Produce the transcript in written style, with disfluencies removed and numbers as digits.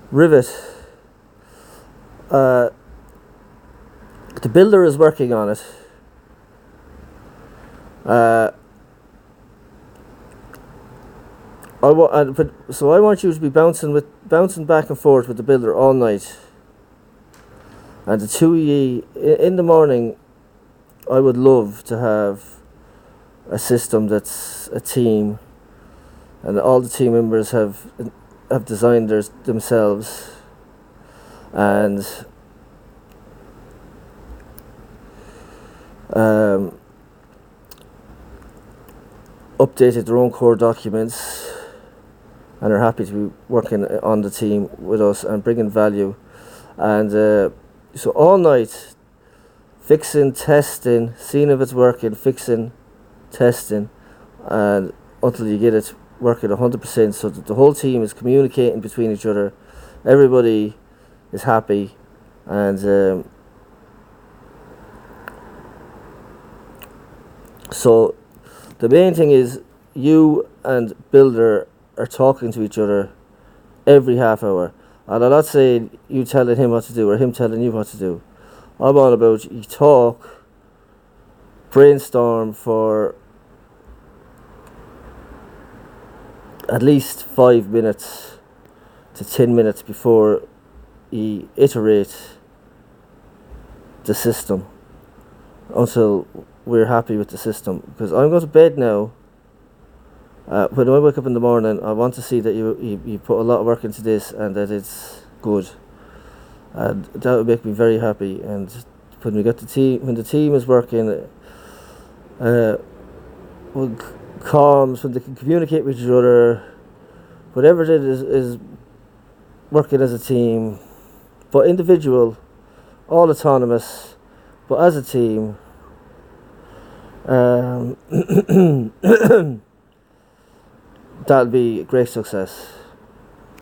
Rivet. Uh, the builder is working on it. So I want you to be bouncing back and forth with the builder all night. And the two of ye in the morning, I would love to have a system that's a team, and all the team members have designed themselves, and updated their own core documents, and are happy to be working on the team with us and bringing value. And so all night, fixing, testing, seeing if it's working, fixing, testing, and until you get it working 100%, so that the whole team is communicating between each other, everybody is happy, and so the main thing is you and builder are talking to each other every half hour. And I'm not saying you telling him what to do or him telling you what to do. I'm all about you talk, brainstorm for at least 5 minutes to 10 minutes before you iterate the system until we're happy with the system. Because I'm going to bed now. When I wake up in the morning, I want to see that you put a lot of work into this and that it's good, and that would make me very happy. And when the team is working, with comms, when they can communicate with each other, whatever it is working as a team, but individual, all autonomous, but as a team. That'll be a great success.